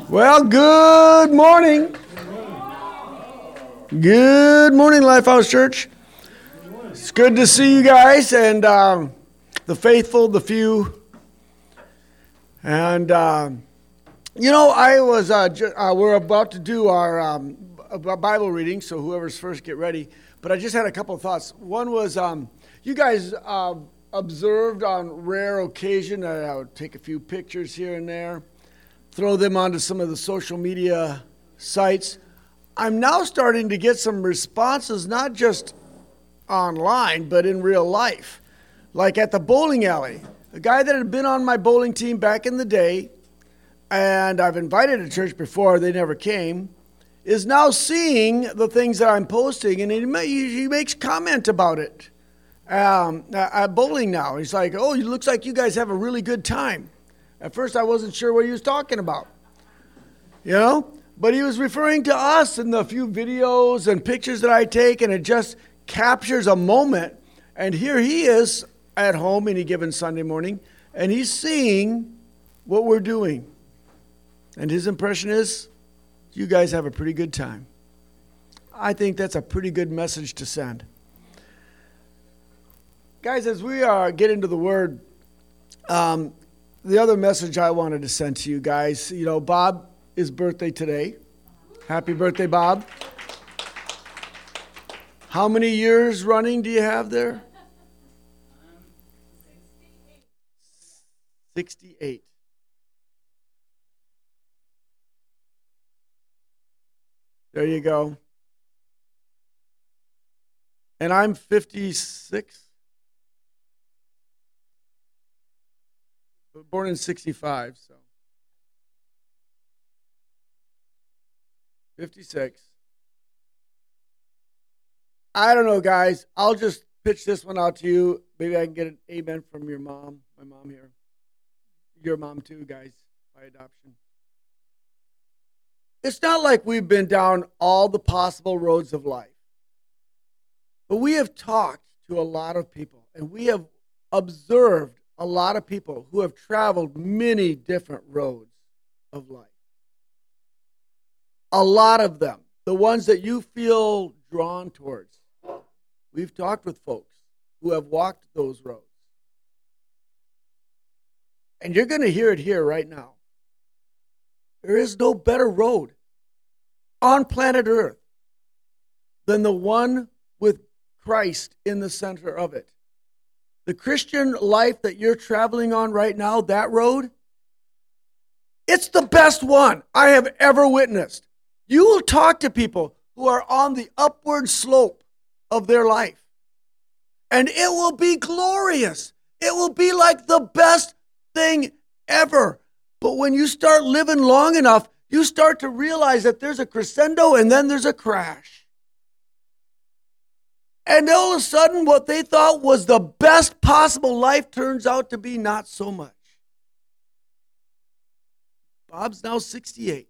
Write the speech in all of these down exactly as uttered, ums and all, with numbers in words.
Well, good morning. Good morning, Lifehouse Church. It's good to see you guys and um, the faithful, the few. And, um, you know, I was, uh, ju- uh, we're about to do our um, Bible reading, so whoever's first, get ready. But I just had a couple of thoughts. One was, um, you guys uh, observed on rare occasion, I would take a few pictures here and there, throw them onto some of the social media sites. I'm now starting to get some responses, not just online, but in real life. Like at the bowling alley, a guy that had been on my bowling team back in the day, and I've invited to church before, they never came, is now seeing the things that I'm posting, and he, he makes comment about it. Um, at bowling now, he's like, oh, it looks like you guys have a really good time. At first, I wasn't sure what he was talking about, you know? But he was referring to us and the few videos and pictures that I take, and it just captures a moment. And here he is at home any given Sunday morning, and he's seeing what we're doing. And his impression is, you guys have a pretty good time. I think that's a pretty good message to send. Guys, as we uh, get into the Word, um, the other message I wanted to send to you guys, you know, Bob, his birthday today. Happy birthday, Bob. How many years running do you have there? sixty-eight. There you go. And I'm fifty-six. Born in sixty-five, so. fifty-six. I don't know, guys. I'll just pitch this one out to you. Maybe I can get an amen from your mom, my mom here. Your mom too, guys, by adoption. It's not like we've been down all the possible roads of life. But we have talked to a lot of people, and we have observed a lot of people who have traveled many different roads of life. A lot of them, the ones that you feel drawn towards. We've talked with folks who have walked those roads. And you're going to hear it here right now. There is no better road on planet Earth than the one with Christ in the center of it. The Christian life that you're traveling on right now, that road, it's the best one I have ever witnessed. You will talk to people who are on the upward slope of their life, and it will be glorious. It will be like the best thing ever. But when you start living long enough, you start to realize that there's a crescendo and then there's a crash. And all of a sudden, what they thought was the best possible life turns out to be not so much. Bob's now sixty-eight.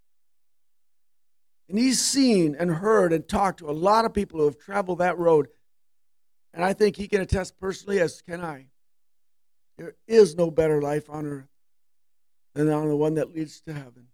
And he's seen and heard and talked to a lot of people who have traveled that road. And I think he can attest personally, as can I. There is no better life on earth than on the one that leads to heaven.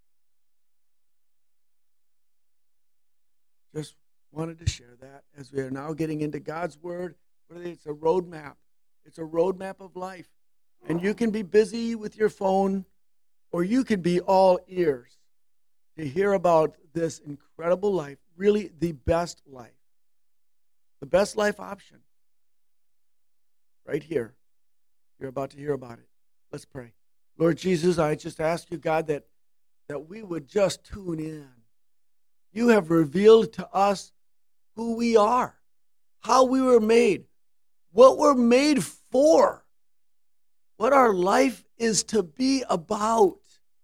Just wanted to share that as we are now getting into God's Word. It's a roadmap. It's a roadmap of life. And you can be busy with your phone, or you can be all ears to hear about this incredible life, really the best life. The best life option. Right here. You're about to hear about it. Let's pray. Lord Jesus, I just ask you, God, that, that we would just tune in. You have revealed to us who we are, how we were made, what we're made for, what our life is to be about.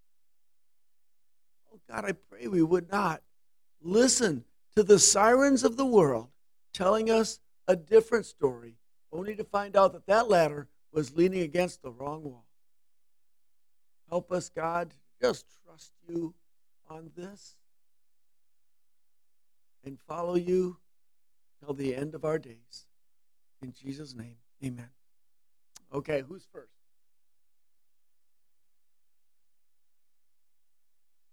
Oh God, I pray we would not listen to the sirens of the world telling us a different story, only to find out that that ladder was leaning against the wrong wall. Help us, God, just trust you on this and follow you till the end of our days. In Jesus' name, amen. Okay, who's first?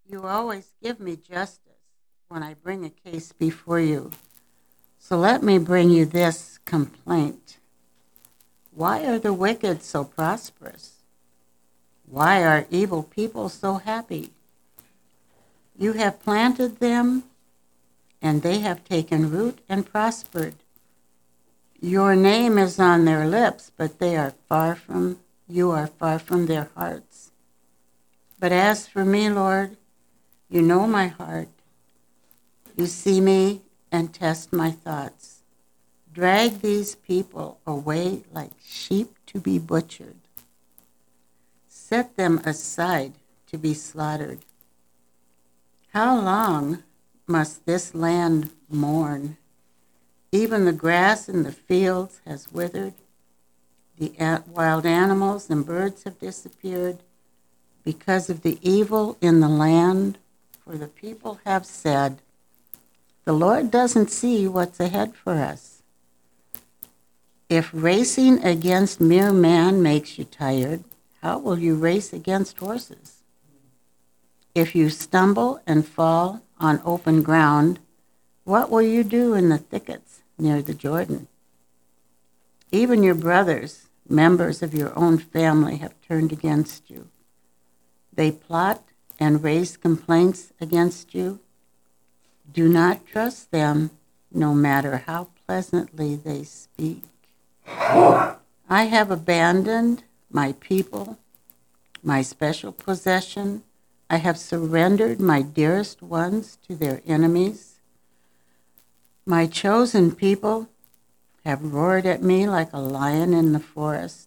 You always give me justice when I bring a case before you. So let me bring you this complaint. Why are the wicked so prosperous? Why are evil people so happy? You have planted them, and they have taken root and prospered. Your name is on their lips, but they are far from, you are far from their hearts. But as for me, Lord, you know my heart. You see me and test my thoughts. Drag these people away like sheep to be butchered. Set them aside to be slaughtered. How long must this land mourn? Even the grass in the fields has withered. The wild animals and birds have disappeared because of the evil in the land. For the people have said, the Lord doesn't see what's ahead for us. If racing against mere man makes you tired, how will you race against horses? If you stumble and fall on open ground, what will you do in the thickets near the Jordan? Even your brothers, members of your own family, have turned against you. They plot and raise complaints against you. Do not trust them, no matter how pleasantly they speak. I have abandoned my people, my special possession. I have surrendered my dearest ones to their enemies. My chosen people have roared at me like a lion in the forest.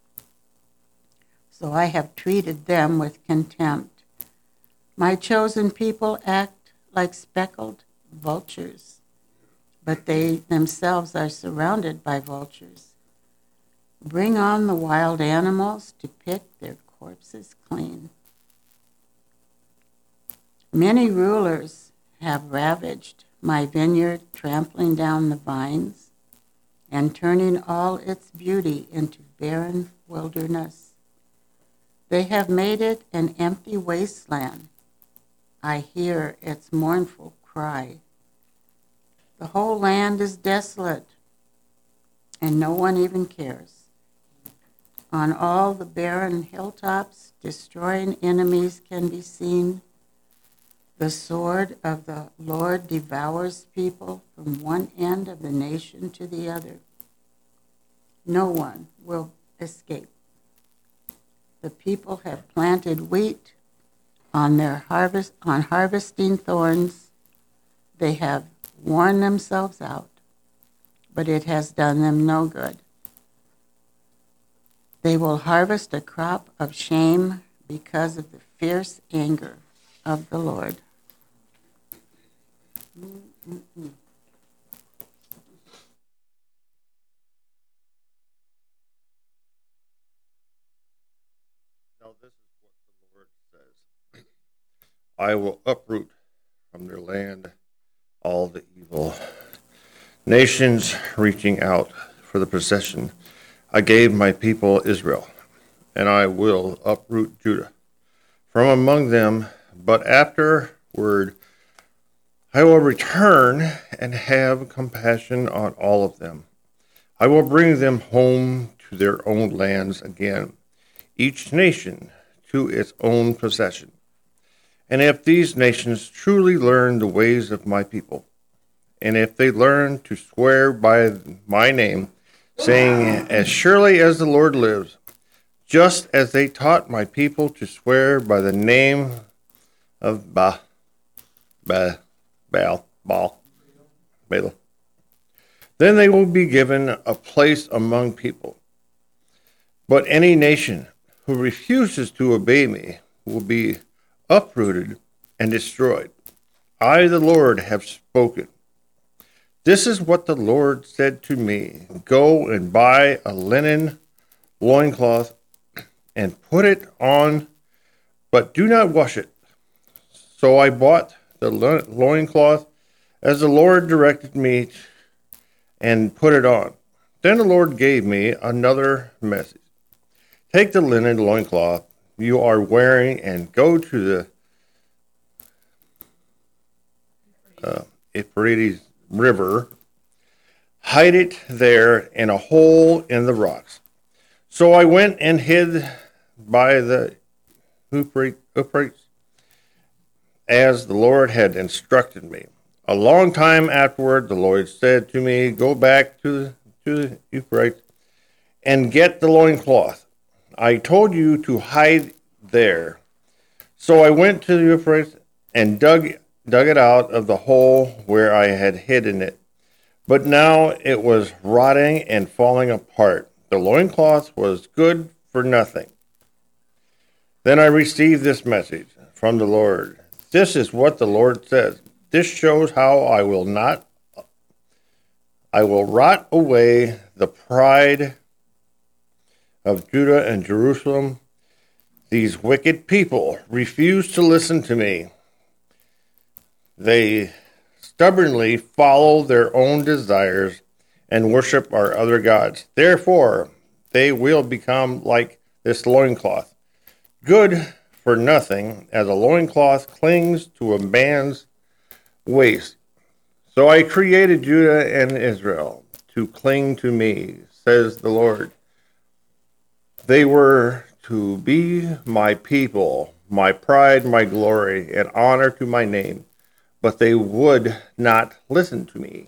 So I have treated them with contempt. My chosen people act like speckled vultures, but they themselves are surrounded by vultures. Bring on the wild animals to pick their corpses clean. Many rulers have ravaged my vineyard, trampling down the vines and turning all its beauty into barren wilderness. They have made it an empty wasteland. I hear its mournful cry. The whole land is desolate, and no one even cares. On all the barren hilltops, destroying enemies can be seen. The sword of the Lord devours people from one end of the nation to the other. No one will escape. The people have planted wheat on their harvest, on harvesting thorns. They have worn themselves out, but it has done them no good. They will harvest a crop of shame because of the fierce anger of the Lord. Mm-mm-mm. Now this is what the Lord says. I will uproot from their land all the evil nations reaching out for the possession I gave my people Israel, and I will uproot Judah from among them, but afterward I will return and have compassion on all of them. I will bring them home to their own lands again, each nation to its own possession. And if these nations truly learn the ways of my people, and if they learn to swear by my name, saying, as surely as the Lord lives, just as they taught my people to swear by the name of Ba, Ba, Baal, Baal, Baal, then they will be given a place among people. But any nation who refuses to obey me will be uprooted and destroyed. I, the Lord, have spoken. This is what the Lord said to me. Go and buy a linen loincloth and put it on, but do not wash it. So I bought the loincloth as the Lord directed me and put it on. Then the Lord gave me another message. Take the linen loincloth you are wearing and go to the uh, Euphrates River, hide it there in a hole in the rocks. So I went and hid by the Euphrates, as the Lord had instructed me. A long time afterward, the Lord said to me, "Go back to the, to the Euphrates and get the loincloth. I told you to hide there." So I went to the Euphrates and dug dug it out of the hole where I had hidden it. But now it was rotting and falling apart. The loincloth was good for nothing. Then I received this message from the Lord. This is what the Lord says. This shows how I will not, I will rot away the pride of Judah and Jerusalem. These wicked people refuse to listen to me. They stubbornly follow their own desires and worship our other gods. Therefore, they will become like this loincloth, good for nothing, as a loincloth clings to a man's waist. So I created Judah and Israel to cling to me, says the Lord. They were to be my people, my pride, my glory, and honor to my name, but they would not listen to me.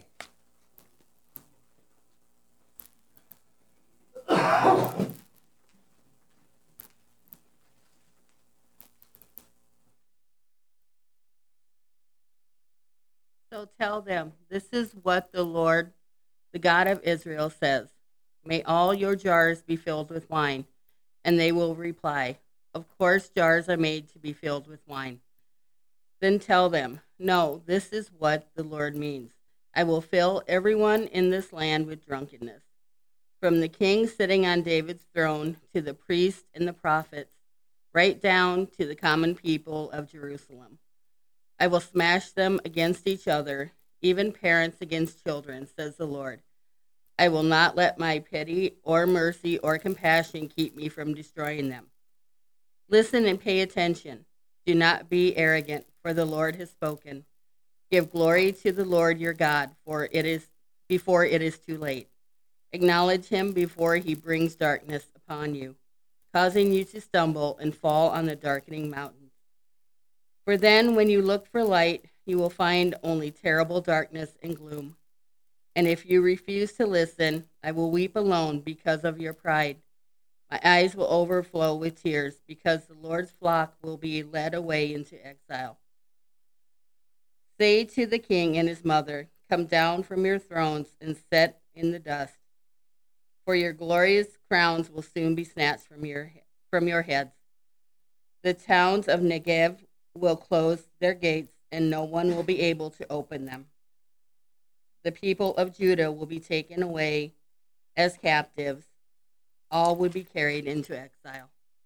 So tell them, this is what the Lord, the God of Israel, says. May all your jars be filled with wine. And they will reply, of course jars are made to be filled with wine. Then tell them, no, this is what the Lord means. I will fill everyone in this land with drunkenness, from the king sitting on David's throne to the priests and the prophets, right down to the common people of Jerusalem. I will smash them against each other, even parents against children, says the Lord. I will not let my pity or mercy or compassion keep me from destroying them. Listen and pay attention. Do not be arrogant, for the Lord has spoken. Give glory to the Lord your God, for it is before it is too late. Acknowledge him before he brings darkness upon you, causing you to stumble and fall on the darkening mountains. For then when you look for light, you will find only terrible darkness and gloom. And if you refuse to listen, I will weep alone because of your pride. My eyes will overflow with tears because the Lord's flock will be led away into exile. Say to the king and his mother, come down from your thrones and set in the dust, for your glorious crowns will soon be snatched from your, from your heads. The towns of Negev will close their gates, and no one will be able to open them. The people of Judah will be taken away as captives. All would be carried into exile.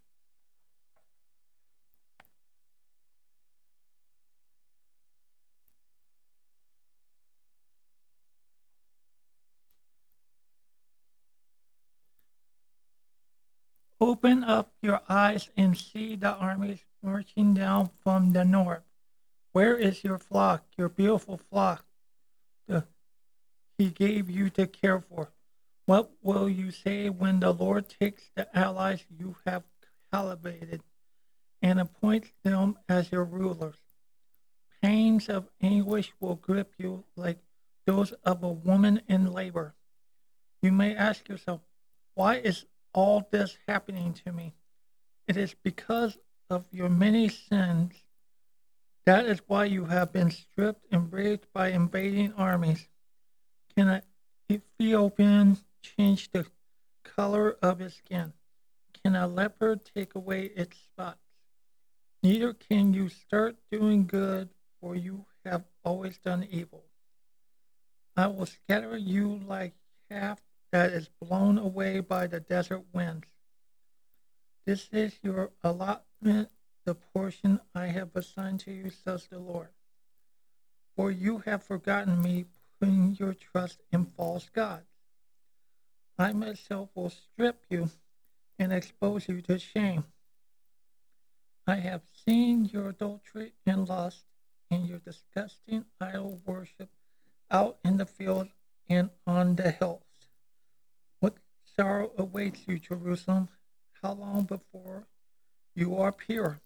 Open up your eyes and see the armies marching down from the north. Where is your flock, your beautiful flock the, he gave you to care for? What will you say when the Lord takes the allies you have calibrated and appoints them as your rulers? Pains of anguish will grip you like those of a woman in labor. You may ask yourself, why is all this happening to me? It is because of your many sins. That is why you have been stripped and raped by invading armies. Can an Ethiopian change the color of his skin? Can a leopard take away its spots? Neither can you start doing good, for you have always done evil. I will scatter you like chaff that is blown away by the desert winds. This is your allotment, the portion I have assigned to you, says the Lord. For you have forgotten me, putting your trust in false gods. I myself will strip you and expose you to shame. I have seen your adultery and lust, and your disgusting idol worship out in the field and on the hills. What sorrow awaits you, Jerusalem? How long before you are pure?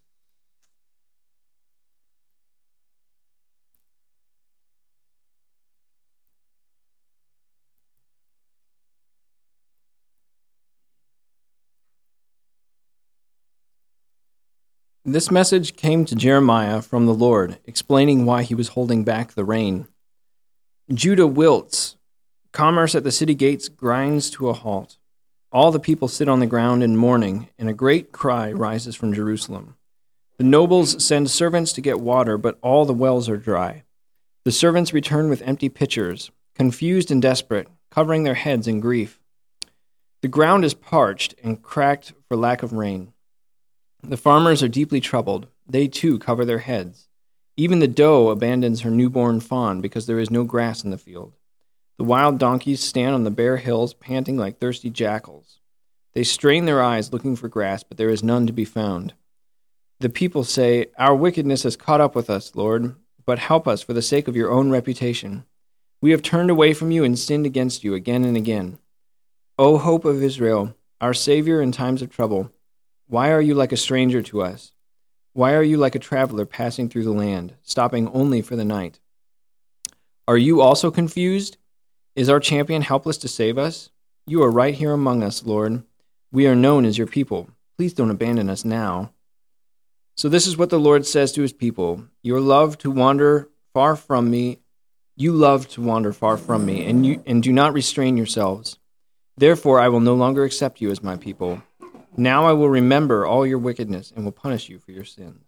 This message came to Jeremiah from the Lord, explaining why he was holding back the rain. Judah wilts. Commerce at the city gates grinds to a halt. All the people sit on the ground in mourning, and a great cry rises from Jerusalem. The nobles send servants to get water, but all the wells are dry. The servants return with empty pitchers, confused and desperate, covering their heads in grief. The ground is parched and cracked for lack of rain. The farmers are deeply troubled. They too cover their heads. Even the doe abandons her newborn fawn because there is no grass in the field. The wild donkeys stand on the bare hills, panting like thirsty jackals. They strain their eyes looking for grass, but there is none to be found. The people say, "Our wickedness has caught up with us, Lord, but help us for the sake of your own reputation. We have turned away from you and sinned against you again and again. O hope of Israel, our Savior in times of trouble, why are you like a stranger to us? Why are you like a traveler passing through the land, stopping only for the night? Are you also confused? Is our champion helpless to save us? You are right here among us, Lord. We are known as your people. Please don't abandon us now." So this is what the Lord says to his people. Your love to wander far from me, you love to wander far from me, and you and do not restrain yourselves. Therefore I will no longer accept you as my people. Now I will remember all your wickedness and will punish you for your sins.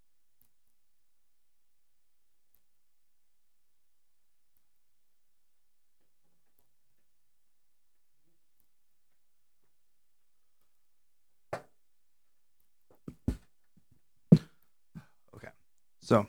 Okay, so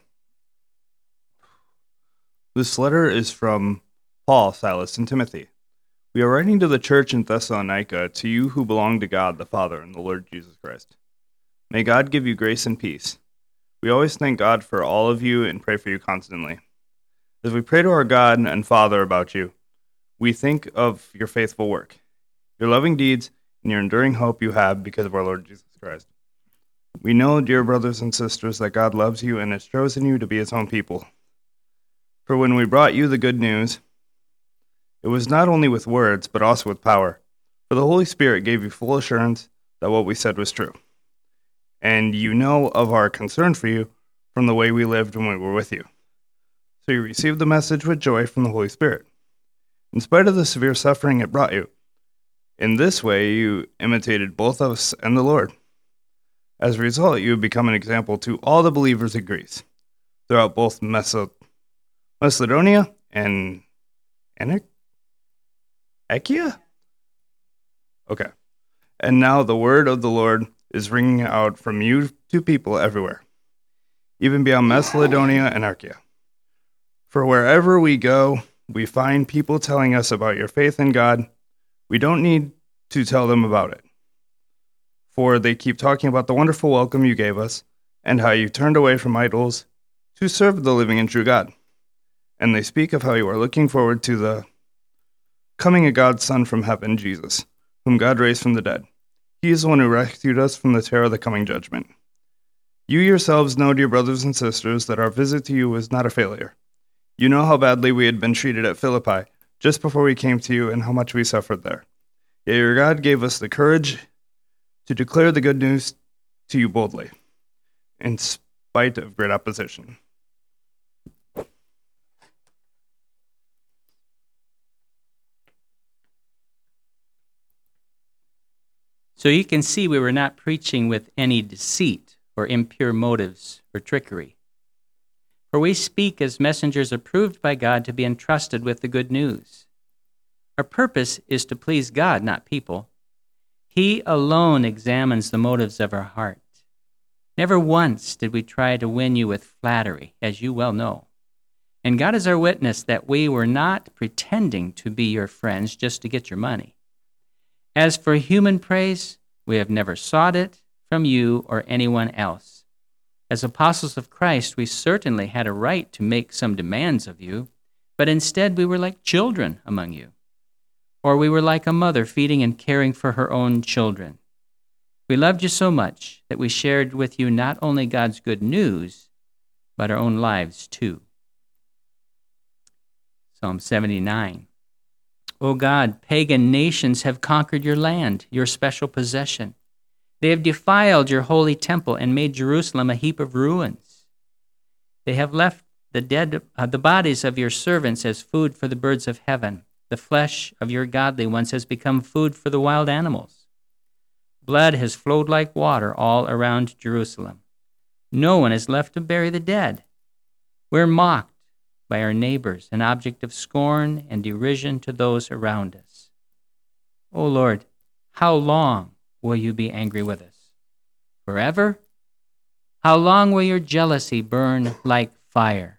this letter is from Paul, Silas, and Timothy. We are writing to the church in Thessalonica, to you who belong to God the Father and the Lord Jesus Christ. May God give you grace and peace. We always thank God for all of you and pray for you constantly. As we pray to our God and Father about you, we think of your faithful work, your loving deeds, and your enduring hope you have because of our Lord Jesus Christ. We know, dear brothers and sisters, that God loves you and has chosen you to be his own people. For when we brought you the good news, it was not only with words, but also with power. For the Holy Spirit gave you full assurance that what we said was true. And you know of our concern for you from the way we lived when we were with you. So you received the message with joy from the Holy Spirit, in spite of the severe suffering it brought you. In this way, you imitated both us and the Lord. As a result, you have become an example to all the believers in Greece, throughout both Meso- Macedonia and Antioch. Achaia? Okay. And now the word of the Lord is ringing out from you to people everywhere, even beyond Macedonia and Achaia. For wherever we go, we find people telling us about your faith in God. We don't need to tell them about it, for they keep talking about the wonderful welcome you gave us and how you turned away from idols to serve the living and true God. And they speak of how you are looking forward to the coming of God's Son from heaven, Jesus, whom God raised from the dead. He is the one who rescued us from the terror of the coming judgment. You yourselves know, dear brothers and sisters, that our visit to you was not a failure. You know how badly we had been treated at Philippi just before we came to you and how much we suffered there. Yet your God gave us the courage to declare the good news to you boldly, in spite of great opposition. So you can see we were not preaching with any deceit or impure motives or trickery. For we speak as messengers approved by God to be entrusted with the good news. Our purpose is to please God, not people. He alone examines the motives of our heart. Never once did we try to win you with flattery, as you well know. And God is our witness that we were not pretending to be your friends just to get your money. As for human praise, we have never sought it from you or anyone else. As apostles of Christ, we certainly had a right to make some demands of you, but instead we were like children among you. Or we were like a mother feeding and caring for her own children. We loved you so much that we shared with you not only God's good news, but our own lives too. Psalm seventy-nine. O God, pagan nations have conquered your land, your special possession. They have defiled your holy temple and made Jerusalem a heap of ruins. They have left the dead, uh, the bodies of your servants as food for the birds of heaven. The flesh of your godly ones has become food for the wild animals. Blood has flowed like water all around Jerusalem. No one is left to bury the dead. We're mocked by our neighbors, an object of scorn and derision to those around us. O Lord, how long will you be angry with us? Forever? How long will your jealousy burn like fire?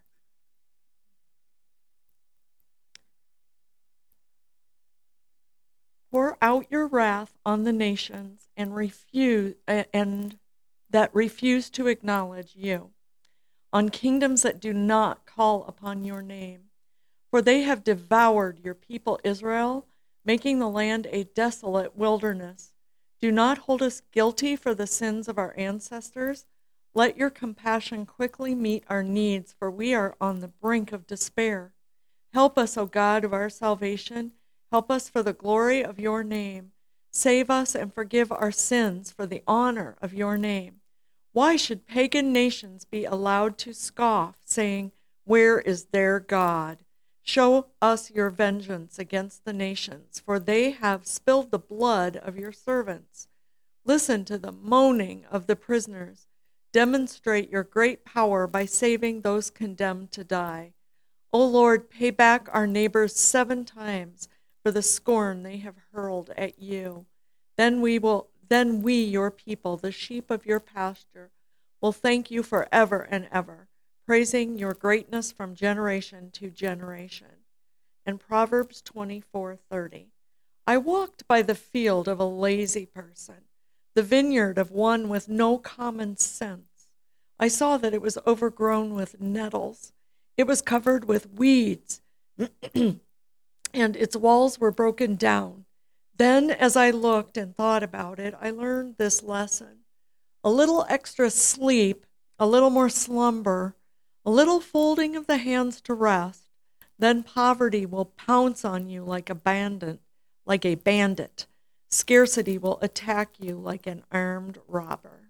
Pour out your wrath on the nations and refuse and that refuse to acknowledge you, on kingdoms that do not call upon your name. For they have devoured your people Israel, making the land a desolate wilderness. Do not hold us guilty for the sins of our ancestors. Let your compassion quickly meet our needs, for we are on the brink of despair. Help us, O God of our salvation. Help us for the glory of your name. Save us and forgive our sins for the honor of your name. Why should pagan nations be allowed to scoff, saying, "Where is their God?" Show us your vengeance against the nations, for they have spilled the blood of your servants. Listen to the moaning of the prisoners. Demonstrate your great power by saving those condemned to die. O Lord, pay back our neighbors seven times for the scorn they have hurled at you. Then we will Then we, your people, the sheep of your pasture, will thank you forever and ever, praising your greatness from generation to generation. And Proverbs twenty-four thirty. I walked by the field of a lazy person, the vineyard of one with no common sense. I saw that it was overgrown with nettles. It was covered with weeds, and its walls were broken down. Then, as I looked and thought about it, I learned this lesson. A little extra sleep, a little more slumber, a little folding of the hands to rest, then poverty will pounce on you like a bandit, like a bandit. Scarcity will attack you like an armed robber.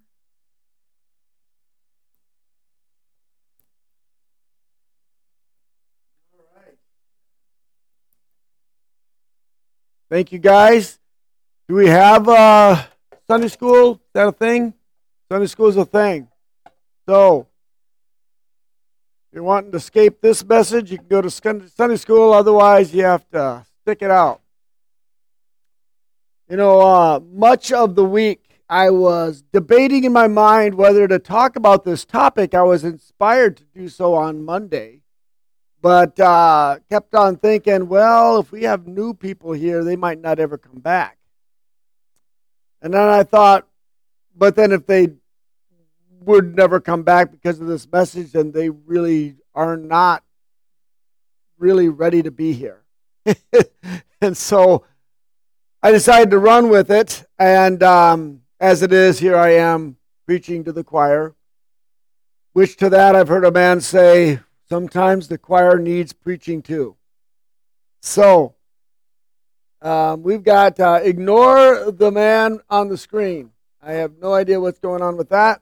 Thank you, guys. Do we have uh, Sunday school? Is that a thing? Sunday school is a thing. So, if you're wanting to escape this message, you can go to Sunday school. Otherwise, you have to stick it out. You know, uh, much of the week, I was debating in my mind whether to talk about this topic. I was inspired to do so on Monday. But uh, kept on thinking, well, if we have new people here, they might not ever come back. And then I thought, but then if they would never come back because of this message, then they really are not really ready to be here. And so I decided to run with it. And um, as it is, here I am preaching to the choir, which to that I've heard a man say, sometimes the choir needs preaching too. So, um, we've got uh, ignore the man on the screen. I have no idea what's going on with that.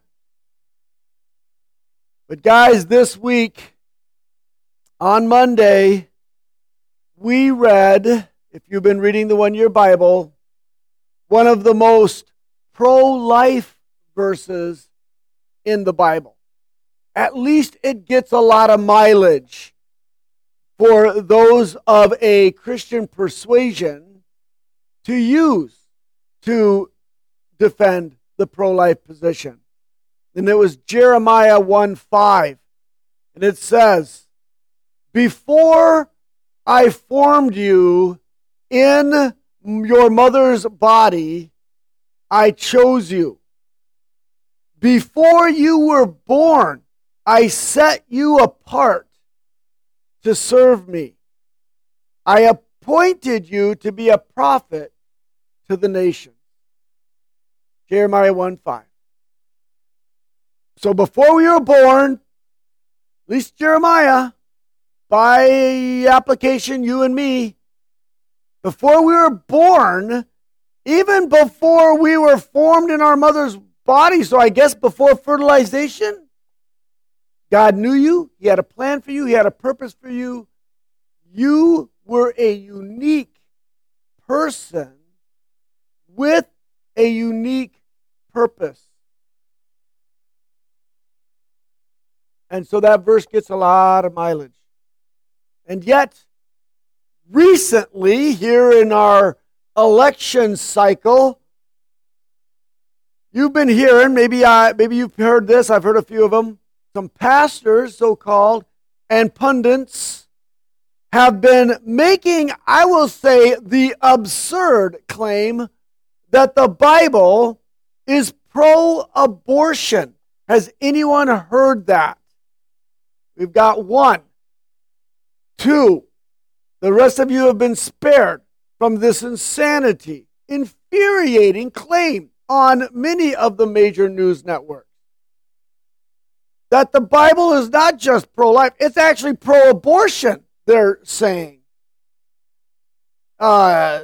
But guys, this week, on Monday, we read, if you've been reading the one-year Bible, one of the most pro-life verses in the Bible. At least it gets a lot of mileage for those of a Christian persuasion to use to defend the pro-life position. And it was Jeremiah one five. And it says, "Before I formed you in your mother's body, I chose you. Before you were born, I set you apart to serve me. I appointed you to be a prophet to the nations. Jeremiah one five. So before we were born, at least Jeremiah, by application, you and me, before we were born, even before we were formed in our mother's body, so I guess before fertilization, God knew you. He had a plan for you. He had a purpose for you. You were a unique person with a unique purpose. And so that verse gets a lot of mileage. And yet, recently, here in our election cycle, you've been hearing, maybe I, maybe you've heard this, I've heard a few of them, some pastors, so-called, and pundits have been making, I will say, the absurd claim that the Bible is pro-abortion. Has anyone heard that? We've got one. Two. The rest of you have been spared from this insanity, infuriating claim on many of the major news networks. That the Bible is not just pro-life, it's actually pro-abortion, they're saying. Uh,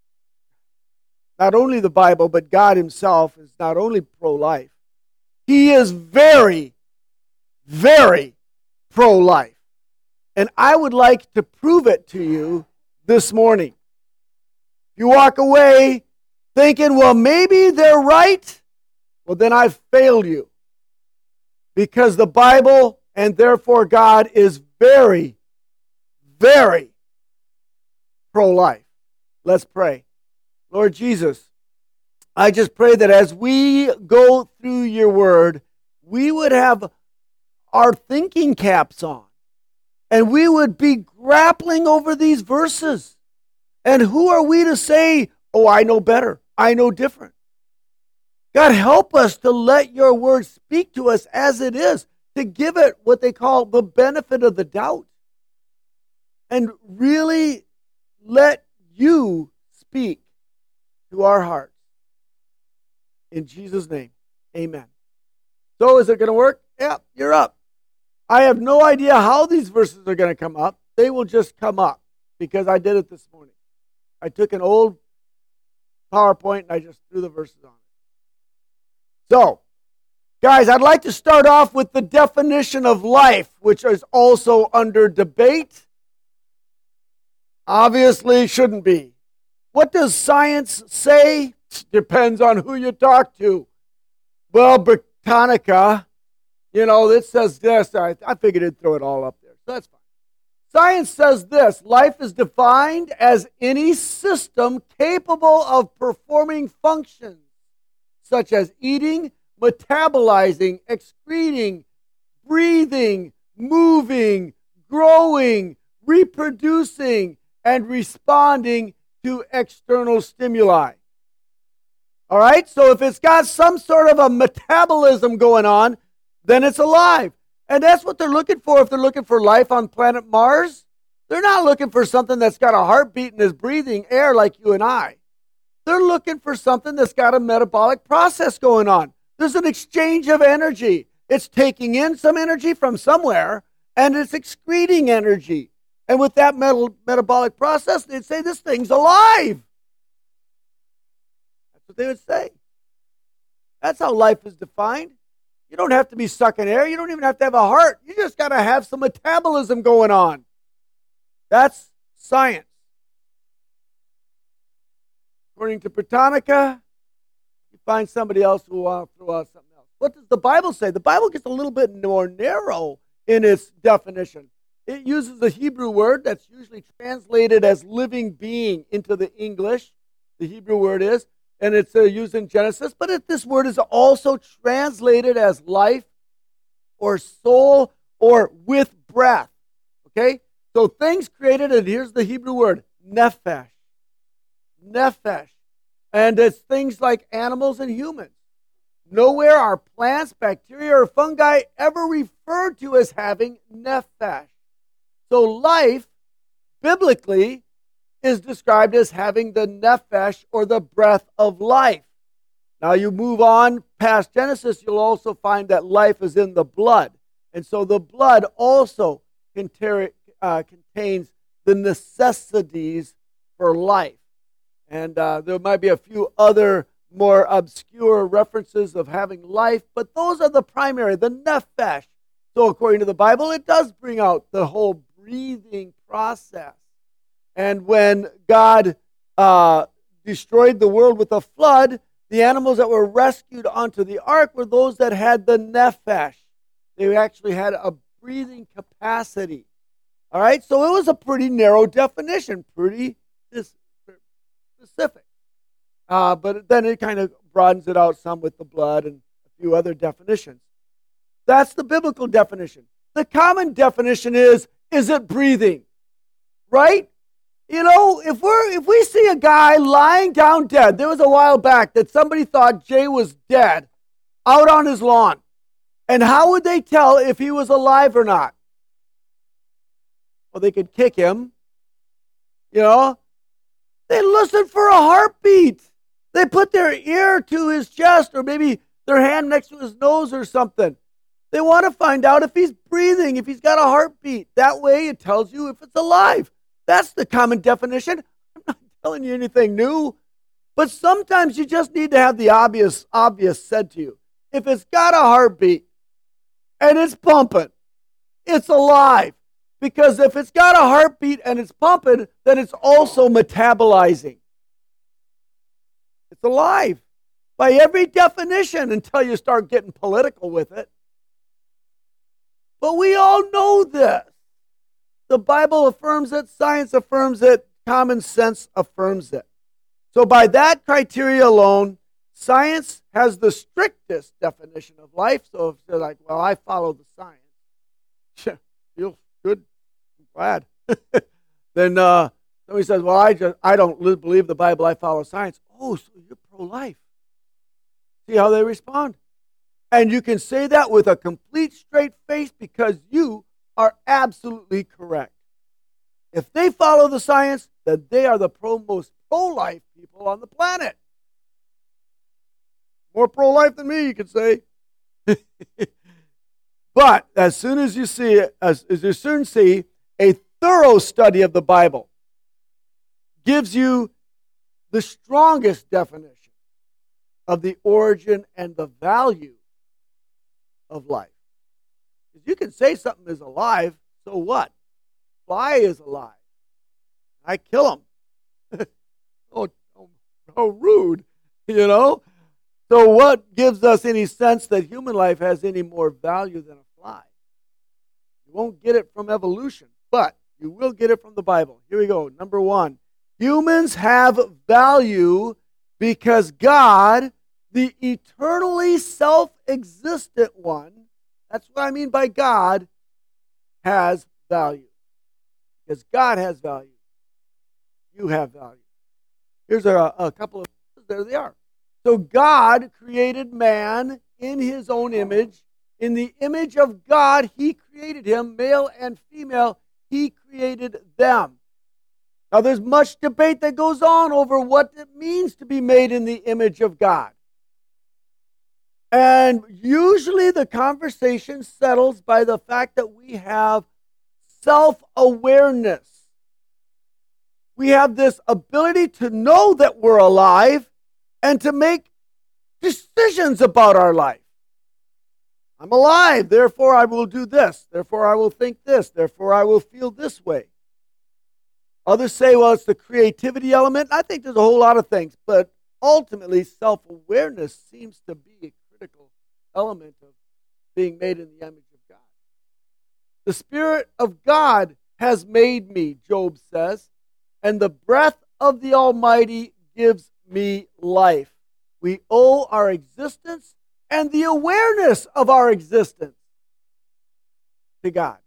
not only the Bible, but God himself is not only pro-life. He is very, very pro-life. And I would like to prove it to you this morning. If you walk away thinking, well, maybe they're right, well, then I've failed you. Because the Bible, and therefore God, is very, very pro-life. Let's pray. Lord Jesus, I just pray that as we go through your word, we would have our thinking caps on. And we would be grappling over these verses. And who are we to say, oh, I know better, I know different? God, help us to let your word speak to us as it is, to give it what they call the benefit of the doubt. And really let you speak to our hearts. In Jesus' name, amen. So is it going to work? Yeah, you're up. I have no idea how these verses are going to come up. They will just come up because I did it this morning. I took an old PowerPoint and I just threw the verses on it. So, guys, I'd like to start off with the definition of life, which is also under debate. Obviously, shouldn't be. What does science say? Depends on who you talk to. Well, Britannica, you know, it says this. I, I figured it'd throw it all up there. So that's fine. Science says this. Life is defined as any system capable of performing functions such as eating, metabolizing, excreting, breathing, moving, growing, reproducing, and responding to external stimuli. All right? So if it's got some sort of a metabolism going on, then it's alive. And that's what they're looking for if they're looking for life on planet Mars. They're not looking for something that's got a heartbeat and is breathing air like you and I. They're looking for something that's got a metabolic process going on. There's an exchange of energy. It's taking in some energy from somewhere, and it's excreting energy. And with that metal, metabolic process, they'd say this thing's alive. That's what they would say. That's how life is defined. You don't have to be sucking air. You don't even have to have a heart. You just got to have some metabolism going on. That's science. According to Britannica, you find somebody else who will want to throw out something else. What does the Bible say? The Bible gets a little bit more narrow in its definition. It uses a Hebrew word that's usually translated as living being into the English. The Hebrew word is. And it's uh, used in Genesis, but it, this word is also translated as life or soul or with breath. Okay? So things created, and here's the Hebrew word, nephesh. Nephesh. And it's things like animals and humans. Nowhere are plants, bacteria, or fungi ever referred to as having nephesh. So life, biblically, is described as having the nephesh, or the breath of life. Now you move on past Genesis, you'll also find that life is in the blood. And so the blood also contain, uh, contains the necessities for life. And uh, there might be a few other more obscure references of having life, but those are the primary, the nephesh. So according to the Bible, it does bring out the whole breathing process. And when God uh, destroyed the world with a flood, the animals that were rescued onto the ark were those that had the nephesh. They actually had a breathing capacity. All right, so it was a pretty narrow definition, pretty specific. Uh, but then it kind of broadens it out some with the blood and a few other definitions. That's the biblical definition. The common definition is, is it breathing? Right? You know, if we're if we see a guy lying down dead, there was a while back that somebody thought Jay was dead out on his lawn. And how would they tell if he was alive or not? Well, they could kick him. You know, they listen for a heartbeat. They put their ear to his chest, or maybe their hand next to his nose or something. They want to find out if he's breathing, if he's got a heartbeat. That way it tells you if it's alive. That's the common definition. I'm not telling you anything new. But sometimes you just need to have the obvious, obvious said to you. If it's got a heartbeat and it's pumping, it's alive. Because if it's got a heartbeat and it's pumping, then it's also metabolizing. It's alive by every definition until you start getting political with it. But we all know this. The Bible affirms it, science affirms it, common sense affirms it. So by that criteria alone, science has the strictest definition of life. So if they're like, well, I follow the science, yeah, feels good, I'm glad. Then uh, somebody says, well, I just I don't believe the Bible, I follow science. Oh, so you're pro-life. See how they respond? And you can say that with a complete straight face because you are absolutely correct. If they follow the science, then they are the pro most pro-life people on the planet. More pro-life than me, you could say. But as soon as you see it, as, as you soon see a thorough study of the Bible gives you the strongest definition of the origin and the value of life. You can say something is alive, so what? Fly is alive. I kill him. oh, oh, oh, rude, you know? So what gives us any sense that human life has any more value than a fly? You won't get it from evolution, but you will get it from the Bible. Here we go. Number one, humans have value because God, the eternally self-existent one, that's what I mean by God, has value. Because God has value. You have value. Here's a, a couple of, there they are. So God created man in his own image. In the image of God, he created him, male and female, he created them. Now there's much debate that goes on over what it means to be made in the image of God. And usually the conversation settles by the fact that we have self-awareness. We have this ability to know that we're alive and to make decisions about our life. I'm alive, therefore I will do this. Therefore I will think this. Therefore I will feel this way. Others say, well, it's the creativity element. I think there's a whole lot of things, but ultimately self-awareness seems to be a critical element of being made in the image of God. The Spirit of God has made me, Job says, and the breath of the Almighty gives me life. We owe our existence and the awareness of our existence to God.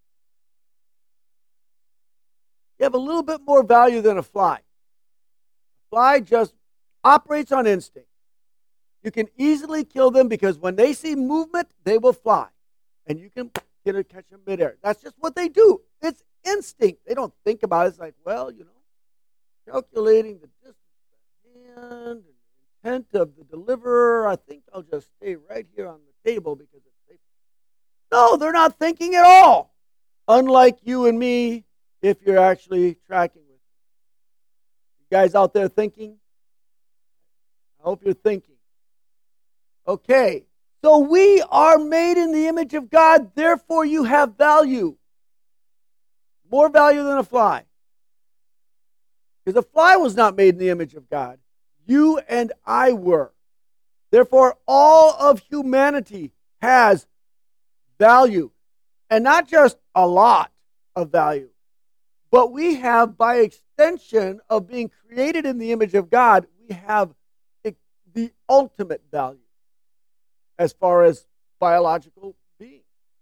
You have a little bit more value than a fly. A fly just operates on instinct. You can easily kill them because when they see movement, they will fly. And you can get a, catch them midair. That's just what they do. It's instinct. They don't think about it. It's like, well, you know, calculating the distance of the hand and the intent of the deliverer. I think I'll just stay right here on the table because it's safe. No, they're not thinking at all. Unlike you and me, if you're actually tracking with me. You guys out there thinking? I hope you're thinking. Okay, so we are made in the image of God, therefore you have value. More value than a fly. Because a fly was not made in the image of God. You and I were. Therefore, all of humanity has value. And not just a lot of value, but we have, by extension of being created in the image of God, we have the ultimate value as far as biological beings.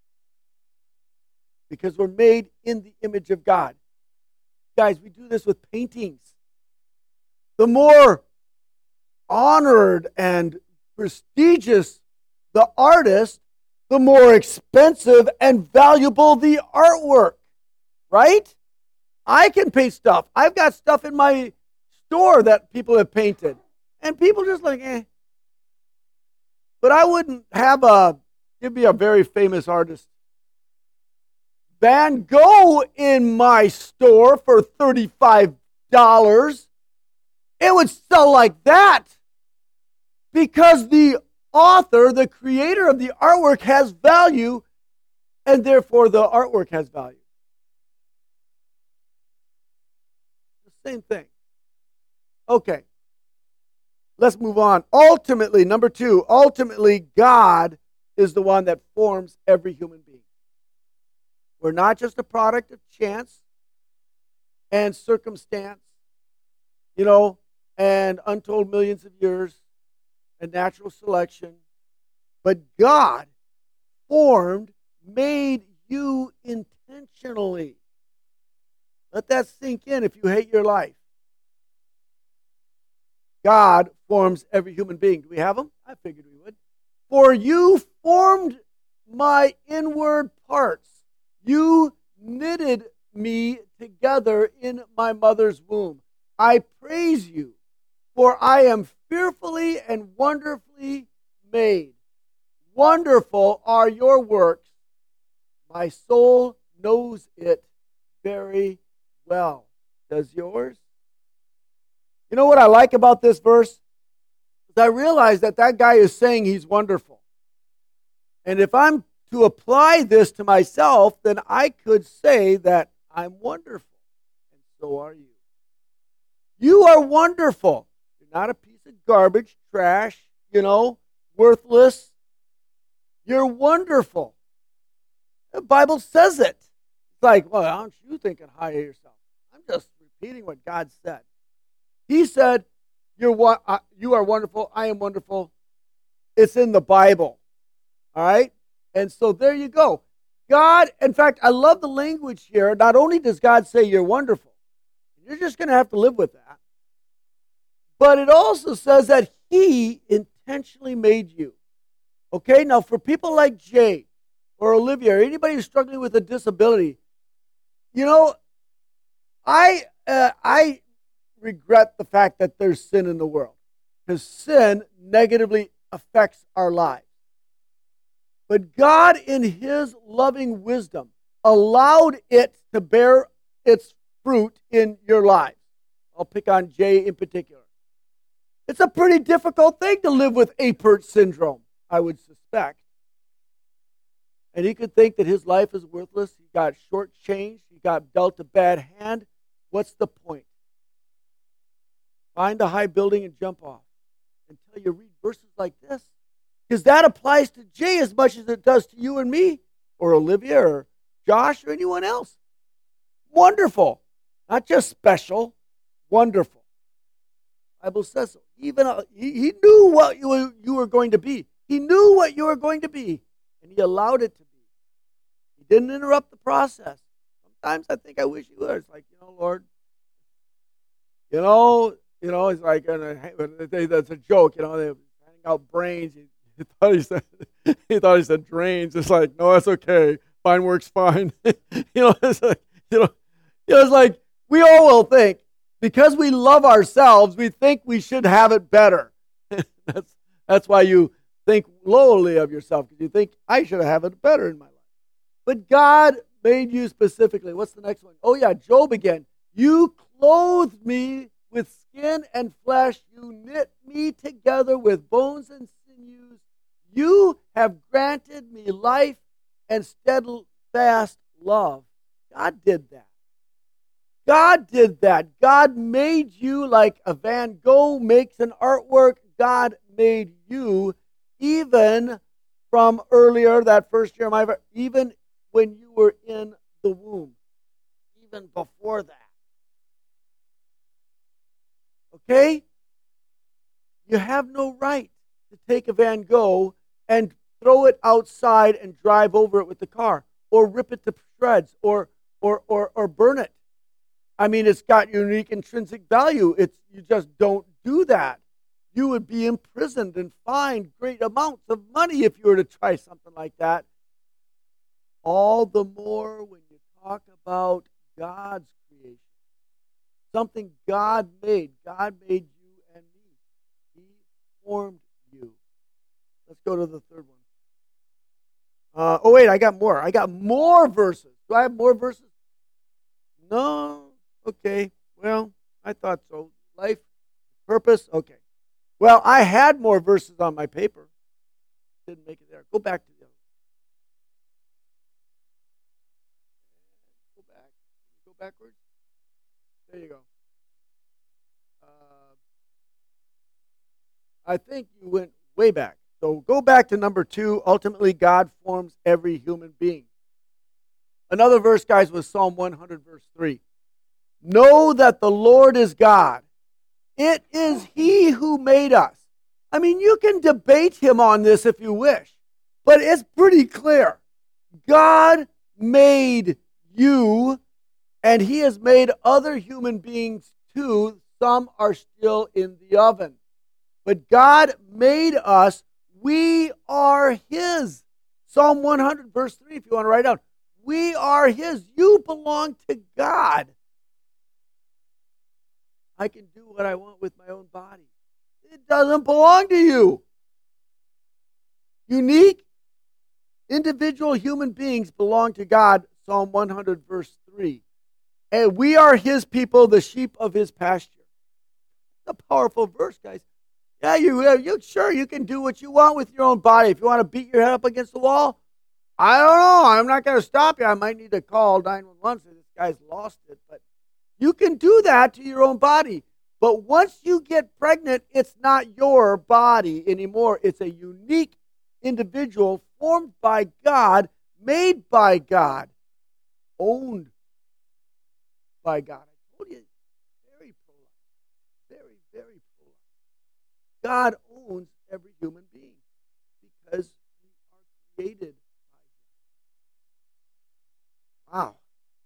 Because we're made in the image of God. Guys, we do this with paintings. The more honored and prestigious the artist, the more expensive and valuable the artwork. Right? I can paint stuff. I've got stuff in my store that people have painted. And people just like, eh. But I wouldn't have a, give me a very famous artist, Van Gogh in my store for thirty-five dollars. It would sell like that because the author, the creator of the artwork has value, and therefore the artwork has value. The same thing. Okay. Let's move on. Ultimately, number two, ultimately, God is the one that forms every human being. We're not just a product of chance and circumstance, you know, and untold millions of years and natural selection. But God formed, made you intentionally. Let that sink in if you hate your life. God forms every human being. Do we have them? I figured we would. For you formed my inward parts. You knitted me together in my mother's womb. I praise you, for I am fearfully and wonderfully made. Wonderful are your works. My soul knows it very well. Does yours? You know what I like about this verse? Is I realize that that guy is saying he's wonderful. And if I'm to apply this to myself, then I could say that I'm wonderful. And so are you. You are wonderful. You're not a piece of garbage, trash, you know, worthless. You're wonderful. The Bible says it. It's like, well, aren't you thinking high of yourself? I'm just repeating what God said. He said, You're, uh, you are wonderful, I am wonderful. It's in the Bible. All right? And so there you go. God, in fact, I love the language here. Not only does God say you're wonderful, you're just going to have to live with that, but it also says that He intentionally made you. Okay? Now, for people like Jay or Olivia or anybody who's struggling with a disability, you know, I uh, I... regret the fact that there's sin in the world, because sin negatively affects our lives. But God, in His loving wisdom, allowed it to bear its fruit in your lives. I'll pick on Jay in particular. It's a pretty difficult thing to live with Apert syndrome, I would suspect. And he could think that his life is worthless. He got shortchanged. He got dealt a bad hand. What's the point? Find a high building and jump off until you read verses like this. Because that applies to Jay as much as it does to you and me, or Olivia, or Josh, or anyone else. Wonderful. Not just special, wonderful. The Bible says so. Even uh, he, he knew what you were, you were going to be. He knew what you were going to be, and He allowed it to be. He didn't interrupt the process. Sometimes I think I wish He would. It's like, you know, Lord, you know, You know, it's like, and that's a joke, you know, they're handing out brains. He, he thought he said he thought he said drains. It's like, no, that's okay. Fine works fine. you know, it's like, you know, you know, it's like we all will think because we love ourselves, we think we should have it better. that's that's why you think lowly of yourself, because you think I should have it better in my life. But God made you specifically. What's the next one? Oh yeah, Job again. You clothed me with skin and flesh. You knit me together with bones and sinews. You have granted me life and steadfast love. God did that. God did that. God made you like a Van Gogh makes an artwork. God made you even from earlier, that first Jeremiah, even when you were in the womb, even before that. Okay? You have no right to take a Van Gogh and throw it outside and drive over it with the car, or rip it to shreds, or or or, or burn it. I mean, it's got unique intrinsic value. It's you just don't do that. You would be imprisoned and fined great amounts of money if you were to try something like that. All the more when you talk about God's creation, something God made. God made you and me. He formed you. Let's go to the third one. Uh, oh, wait, I got more. I got more verses. Do I have more verses? No. Okay. Well, I thought so. Life, purpose. Okay. Well, I had more verses on my paper. Didn't make it there. Go back to the other one. Go back. Go backwards. There you go. Uh, I think you went way back. So go back to number two. Ultimately, God forms every human being. Another verse, guys, was Psalm one hundred, verse three. Know that the Lord is God. It is He who made us. I mean, you can debate Him on this if you wish, but it's pretty clear. God made you, and He has made other human beings too. Some are still in the oven. But God made us. We are His. Psalm one hundred, verse three, if you want to write down. We are His. You belong to God. I can do what I want with my own body. It doesn't belong to you. Unique, individual human beings belong to God. Psalm one hundred, verse three. And we are His people, the sheep of His pasture. It's a powerful verse, guys. Yeah, you, you sure you can do what you want with your own body. If you want to beat your head up against the wall, I don't know. I'm not going to stop you. I might need to call nine one one so this guy's lost it. But you can do that to your own body. But once you get pregnant, it's not your body anymore. It's a unique individual formed by God, made by God, owned by God. I told you, very pro-life. Very, very pro-life. God owns every human being because we are created by Him. Wow.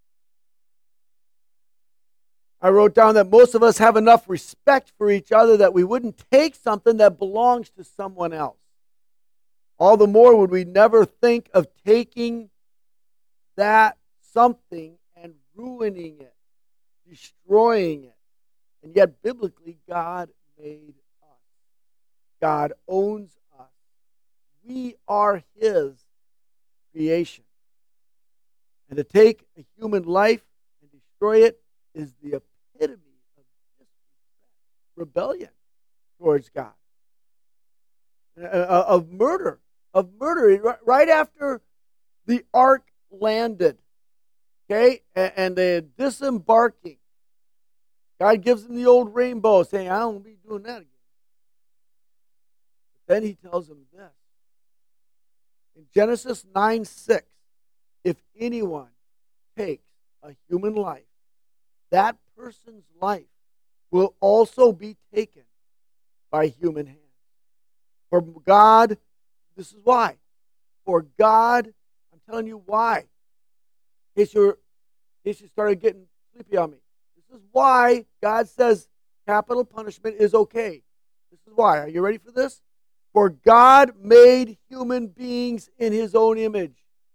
I wrote down that most of us have enough respect for each other that we wouldn't take something that belongs to someone else. All the more would we never think of taking that something and ruining it, destroying it. And yet, biblically, God made us. God owns us. We are His creation. And to take a human life and destroy it is the epitome of disrespect, rebellion towards God, uh, of murder, of murder. Right after the ark landed, okay, and, and they're disembarking, God gives them the old rainbow, saying, "I don't want to be doing that again." But then He tells them this in Genesis nine six: if anyone takes a human life, that person's life will also be taken by human hands. For God, this is why. For God, I'm telling you why. In case, you're, in case you started getting sleepy on me. This is why God says capital punishment is okay. This is why. Are you ready for this? For God made human beings in his own image.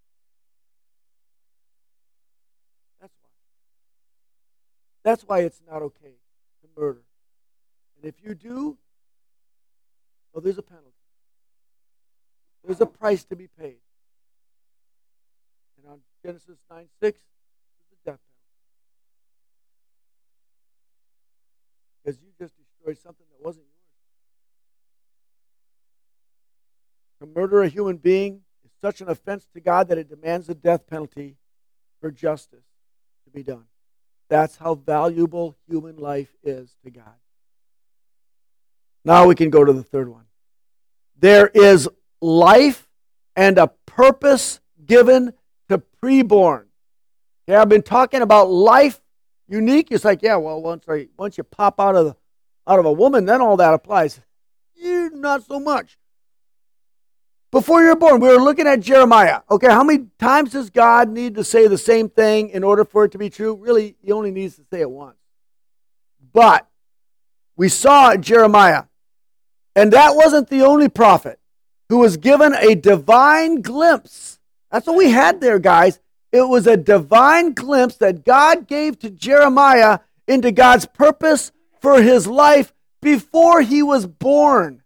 That's why. That's why it's not okay to murder. And if you do, well, there's a penalty. There's a price to be paid. And on Genesis nine six, there's the death penalty. Because you just destroyed something that wasn't yours. To murder a human being is such an offense to God that it demands the death penalty for justice to be done. That's how valuable human life is to God. Now we can go to the third one. There is life and a purpose given to preborn. Okay, I've been talking about life unique. It's like, yeah, well, once I, once you pop out of the, out of a woman, then all that applies. You not so much. Before you're born, we were looking at Jeremiah. Okay, how many times does God need to say the same thing in order for it to be true? Really, he only needs to say it once. But we saw Jeremiah, and that wasn't the only prophet who was given a divine glimpse. That's what we had there, guys. It was a divine glimpse that God gave to Jeremiah into God's purpose for his life before he was born.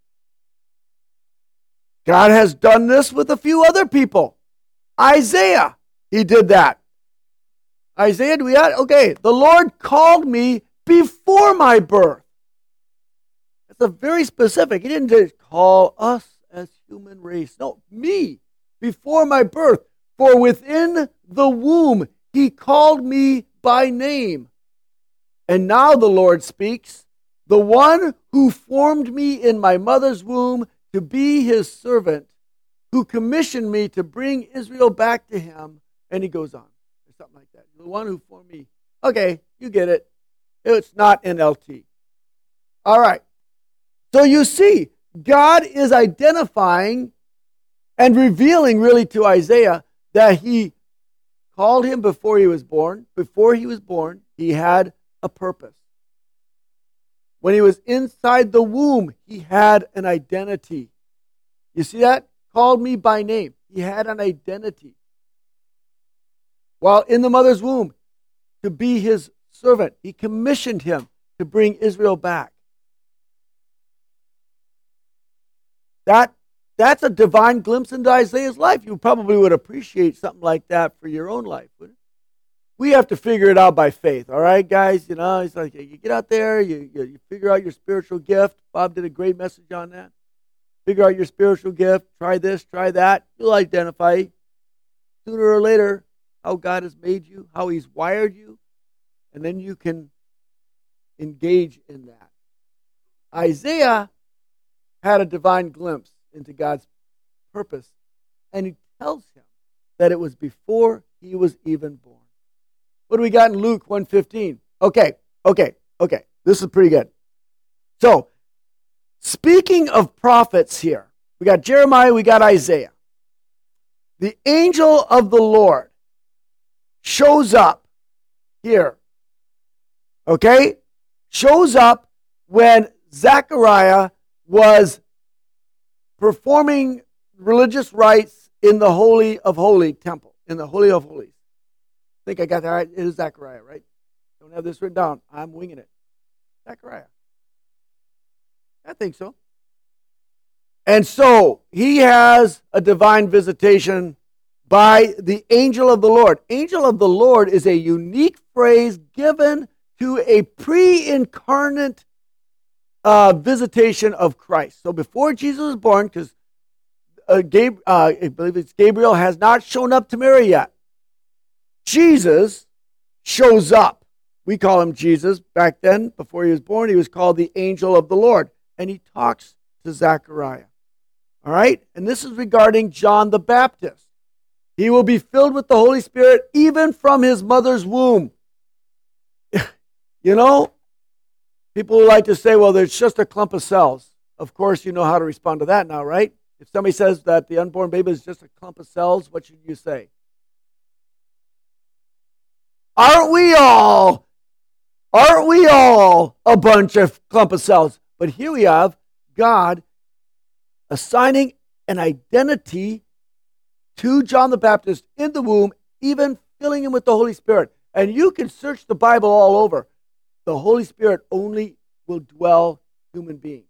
God has done this with a few other people. Isaiah, he did that. Isaiah, do we have? Okay, the Lord called me before my birth. That's a very specific. He didn't just call us as human race. No, me, before my birth. For within the womb, he called me by name. And now the Lord speaks, the one who formed me in my mother's womb to be his servant, who commissioned me to bring Israel back to him. And he goes on, or something like that. The one who formed me. Okay, you get it. It's not N L T. All right. So you see, God is identifying and revealing really to Isaiah that he called him before he was born. Before he was born, he had a purpose. When he was inside the womb, he had an identity. You see that? Called me by name. He had an identity. While in the mother's womb, to be his servant, he commissioned him to bring Israel back. That, that's a divine glimpse into Isaiah's life. You probably would appreciate something like that for your own life, wouldn't it? We have to figure it out by faith, all right, guys? You know, it's like you get out there, you, you, you figure out your spiritual gift. Bob did a great message on that. Figure out your spiritual gift. Try this, try that. You'll identify sooner or later how God has made you, how he's wired you, and then you can engage in that. Isaiah had a divine glimpse into God's purpose, and he tells him that it was before he was even born. What do we got in Luke one fifteen? Okay, okay, okay. This is pretty good. So, speaking of prophets here, we got Jeremiah, we got Isaiah. The angel of the Lord shows up here. Okay? Shows up when Zechariah was performing religious rites in the Holy of Holies temple, in the Holy of Holies. I think I got that right. It is Zechariah, right? Don't have this written down. I'm winging it. Zechariah. I think so. And so he has a divine visitation by the angel of the Lord. Angel of the Lord is a unique phrase given to a pre-incarnate uh, visitation of Christ. So before Jesus was born, because uh, Gab- uh, I believe it's Gabriel has not shown up to Mary yet. Jesus shows up. We call him Jesus. Back then, before he was born, he was called the angel of the Lord. And he talks to Zechariah. All right? And this is regarding John the Baptist. He will be filled with the Holy Spirit even from his mother's womb. You know, people like to say, well, there's just a clump of cells. Of course, you know how to respond to that now, right? If somebody says that the unborn baby is just a clump of cells, what should you say? Aren't we all, aren't we all a bunch of clump of cells? But here we have God assigning an identity to John the Baptist in the womb, even filling him with the Holy Spirit. And you can search the Bible all over. The Holy Spirit only will dwell human beings.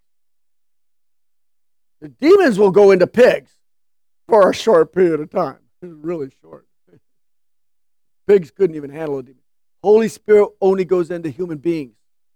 The demons will go into pigs for a short period of time. Really short. Pigs couldn't even handle a demon. Holy Spirit only goes into human beings.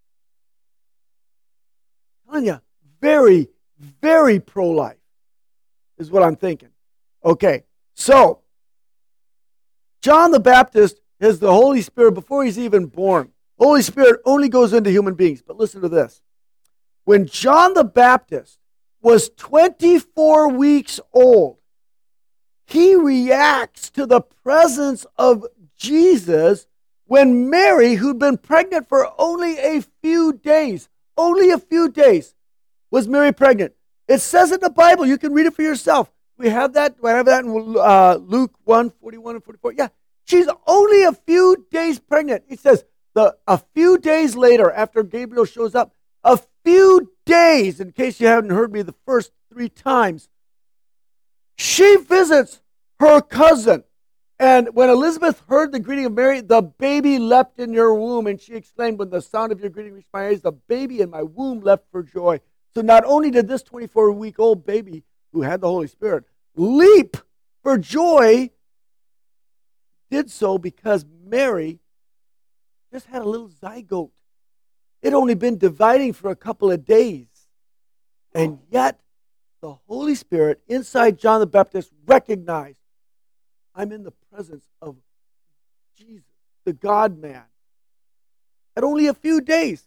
I'm telling you, very, very pro-life is what I'm thinking. Okay, so John the Baptist has the Holy Spirit before he's even born. Holy Spirit only goes into human beings. But listen to this. When John the Baptist was twenty-four weeks old, he reacts to the presence of Jesus when Mary, who'd been pregnant for only a few days, only a few days, was Mary pregnant. It says in the Bible, you can read it for yourself. We have that, we have that in uh, Luke one, forty-one and forty-four. Yeah, she's only a few days pregnant. It says, the a few days later, after Gabriel shows up, a few days, in case you haven't heard me the first three times, she visits her cousin. And when Elizabeth heard the greeting of Mary, the baby leapt in your womb. And she exclaimed, when the sound of your greeting reached my ears, the baby in my womb leapt for joy. So not only did this twenty-four-week-old baby who had the Holy Spirit leap for joy, did so because Mary just had a little zygote. It had only been dividing for a couple of days. And yet, the Holy Spirit inside John the Baptist recognized, I'm in the presence of Jesus, the God-man. At only a few days.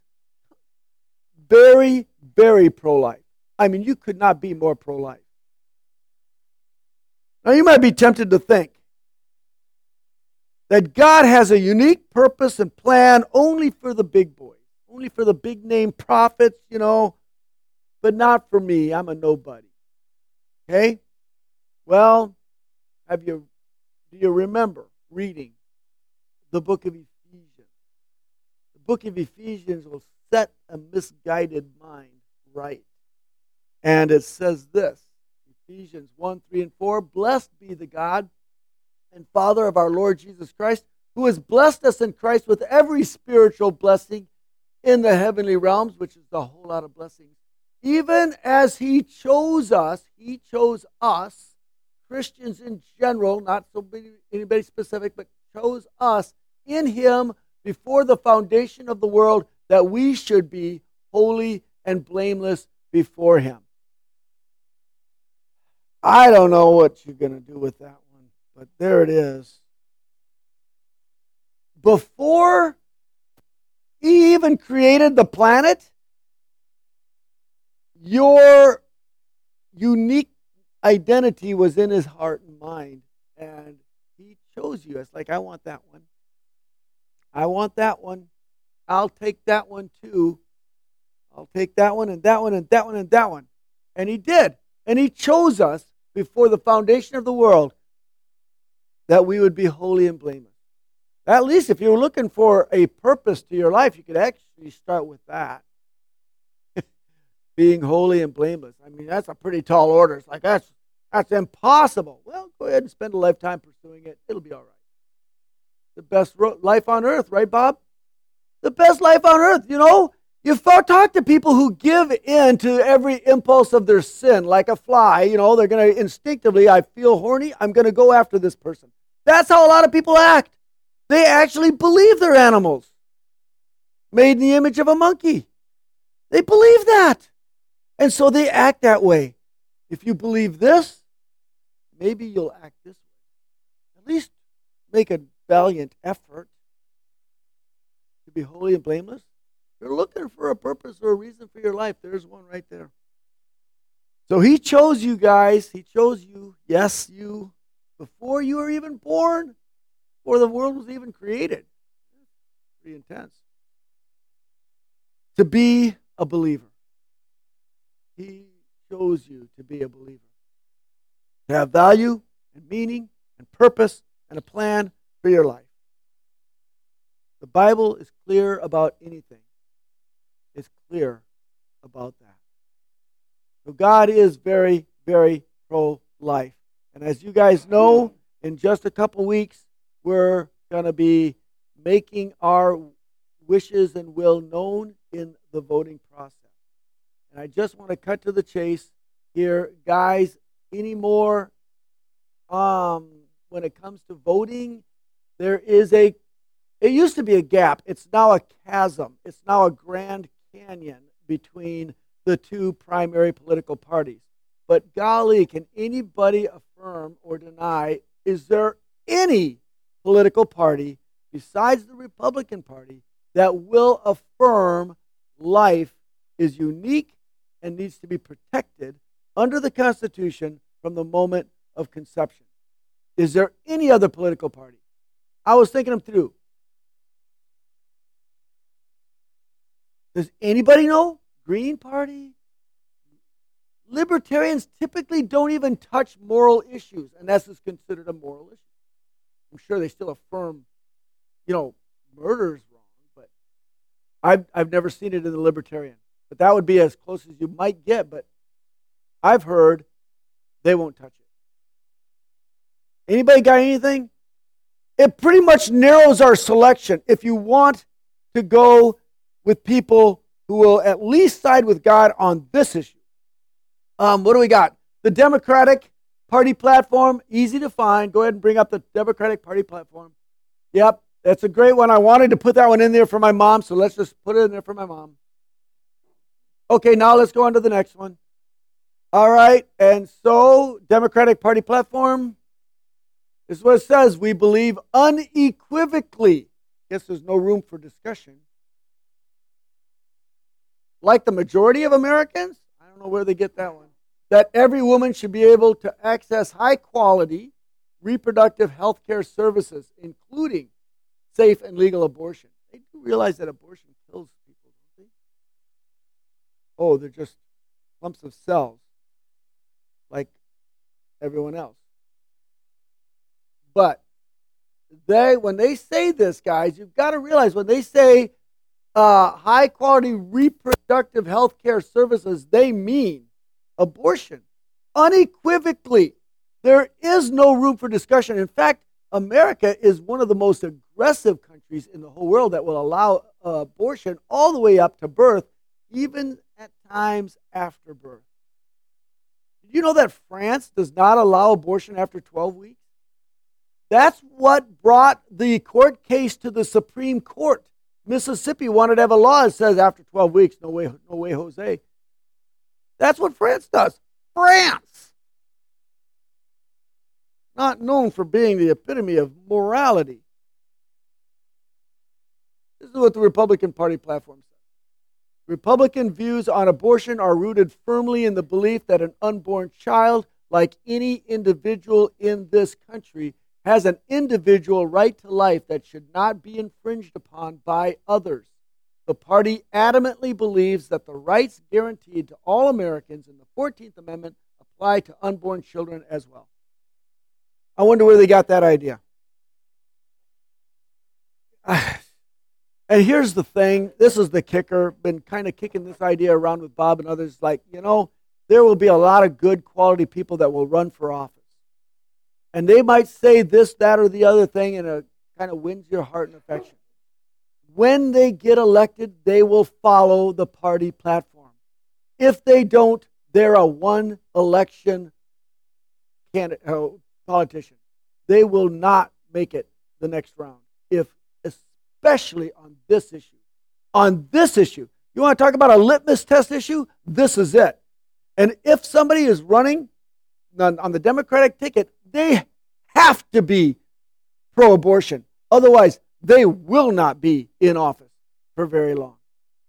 Very, very pro-life. I mean, you could not be more pro-life. Now, you might be tempted to think that God has a unique purpose and plan only for the big boys, only for the big-name prophets, you know, but not for me. I'm a nobody. Okay? Well, have you, do you remember reading the book of Ephesians? The book of Ephesians will set a misguided mind right. And it says this, Ephesians one, three, and four, blessed be the God and Father of our Lord Jesus Christ, who has blessed us in Christ with every spiritual blessing in the heavenly realms, which is a whole lot of blessings. Even as he chose us, he chose us, Christians in general, not so many, anybody specific, but chose us in him before the foundation of the world, that we should be holy and blameless before him. I don't know what you're going to do with that one, but there it is. Before he even created the planet, your unique identity was in his heart and mind, and he chose you. It's like, I want that one. I want that one. I'll take that one too. I'll take that one and that one and that one and that one. And he did. And he chose us before the foundation of the world that we would be holy and blameless. At least if you were looking for a purpose to your life, you could actually start with that. Being holy and blameless. I mean, that's a pretty tall order. It's like, that's, that's impossible. Well, go ahead and spend a lifetime pursuing it. It'll be all right. The best ro- life on earth, right, Bob? The best life on earth, you know? You talk to people who give in to every impulse of their sin like a fly. You know, they're going to instinctively, I feel horny, I'm going to go after this person. That's how a lot of people act. They actually believe they're animals made in the image of a monkey. They believe that. And so they act that way. If you believe this, maybe you'll act this way. At least make a valiant effort to be holy and blameless. If you're looking for a purpose or a reason for your life, there's one right there. So he chose you guys. He chose you. Yes, you. Before you were even born. Before the world was even created. Pretty intense. To be a believer. He chose you to be a believer. To have value and meaning and purpose and a plan for your life. The Bible is clear about anything. It's clear about that. So God is very, very pro-life. And as you guys know, in just a couple weeks, we're going to be making our wishes and will known in the voting process. And I just want to cut to the chase here. Guys, any more um, when it comes to voting, there is a, it used to be a gap. It's now a chasm. It's now a Grand Canyon between the two primary political parties. But golly, can anybody affirm or deny, is there any political party besides the Republican Party that will affirm life is unique and needs to be protected under the Constitution from the moment of conception? Is there any other political party? I was thinking them through. Does anybody know? Green Party? Libertarians typically don't even touch moral issues, and this is considered a moral issue. I'm sure they still affirm, you know, murder is wrong, but I've, I've never seen it in the Libertarian. But that would be as close as you might get, but I've heard they won't touch it. Anybody got anything? It pretty much narrows our selection. If you want to go with people who will at least side with God on this issue. Um, what do we got? The Democratic Party platform, easy to find. Go ahead and bring up the Democratic Party platform. Yep, that's a great one. I wanted to put that one in there for my mom, so let's just put it in there for my mom. Okay, now let's go on to the next one. All right, and so Democratic Party platform, this is what it says. We believe unequivocally. Guess there's no room for discussion. Like the majority of Americans, I don't know where they get that one, that every woman should be able to access high-quality reproductive health care services, including safe and legal abortion. They do realize that abortion kills people, don't they? Oh, they're just clumps of cells, like everyone else. But they, when they say this, guys, you've got to realize when they say uh, high-quality reproductive health care services, they mean abortion. Unequivocally, there is no room for discussion. In fact, America is one of the most aggressive countries in the whole world that will allow uh, abortion all the way up to birth, even at times after birth. Did you know that France does not allow abortion after twelve weeks? That's what brought the court case to the Supreme Court. Mississippi wanted to have a law that says after twelve weeks, no way, no way, Jose. That's what France does. France! Not known for being the epitome of morality. This is what the Republican Party platform says. Republican views on abortion are rooted firmly in the belief that an unborn child, like any individual in this country, has an individual right to life that should not be infringed upon by others. The party adamantly believes that the rights guaranteed to all Americans in the fourteenth Amendment apply to unborn children as well. I wonder where they got that idea. And here's the thing. This is the kicker. Been kind of kicking this idea around with Bob and others. Like, you know, there will be a lot of good quality people that will run for office. And they might say this, that, or the other thing, and it kind of wins your heart and affection. When they get elected, they will follow the party platform. If they don't, they're a one-election candidate, uh, politician. They will not make it the next round, if especially on this issue. On this issue. You want to talk about a litmus test issue? This is it. And if somebody is running on, on the Democratic ticket, they have to be pro-abortion. Otherwise, they will not be in office for very long.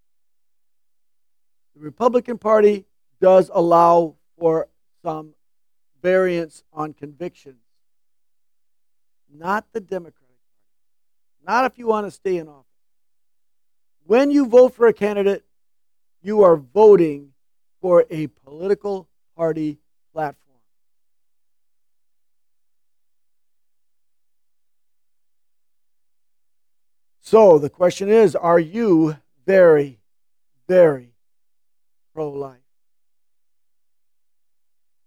The Republican Party does allow for some variance on convictions. Not the Democratic Party. Not if you want to stay in office. When you vote for a candidate, you are voting for a political party platform. So the question is, are you very, very pro-life?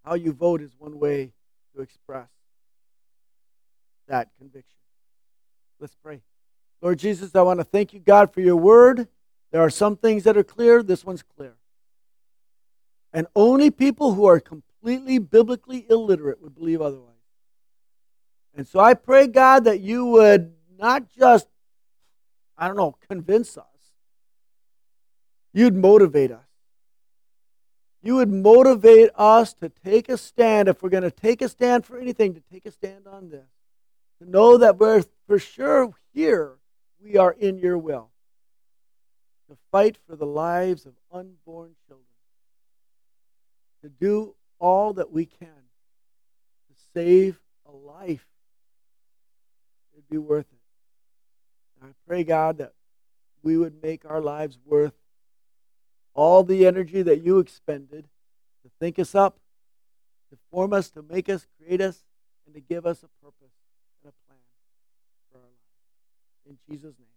How you vote is one way to express that conviction. Let's pray. Lord Jesus, I want to thank you, God, for your word. There are some things that are clear. This one's clear. And only people who are completely biblically illiterate would believe otherwise. And so I pray, God, that you would not just, I don't know, convince us. You'd motivate us. You would motivate us to take a stand, if we're going to take a stand for anything, to take a stand on this. To know that we're for sure here, we are in your will. To fight for the lives of unborn children. To do all that we can to save a life. It'd be worth it. And I pray, God, that we would make our lives worth all the energy that you expended to think us up, to form us, to make us, create us, and to give us a purpose and a plan for our lives. In Jesus' name.